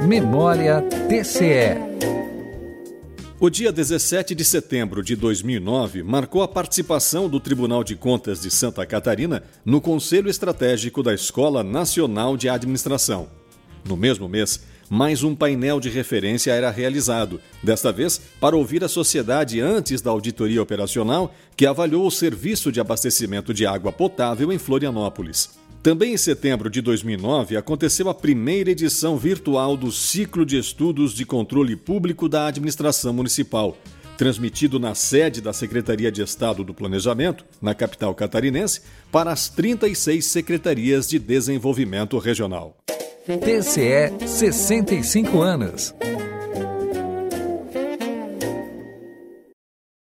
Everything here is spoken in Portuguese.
Memória TCE. O dia 17 de setembro de 2009 marcou a participação do Tribunal de Contas de Santa Catarina no Conselho Estratégico da Escola Nacional de Administração. No mesmo mês, mais um painel de referência era realizado, desta vez para ouvir a sociedade antes da auditoria operacional que avaliou o serviço de abastecimento de água potável em Florianópolis. Também em setembro de 2009 aconteceu a primeira edição virtual do Ciclo de Estudos de Controle Público da Administração Municipal, transmitido na sede da Secretaria de Estado do Planejamento, na capital catarinense, para as 36 secretarias de desenvolvimento regional. TCE 65 anos.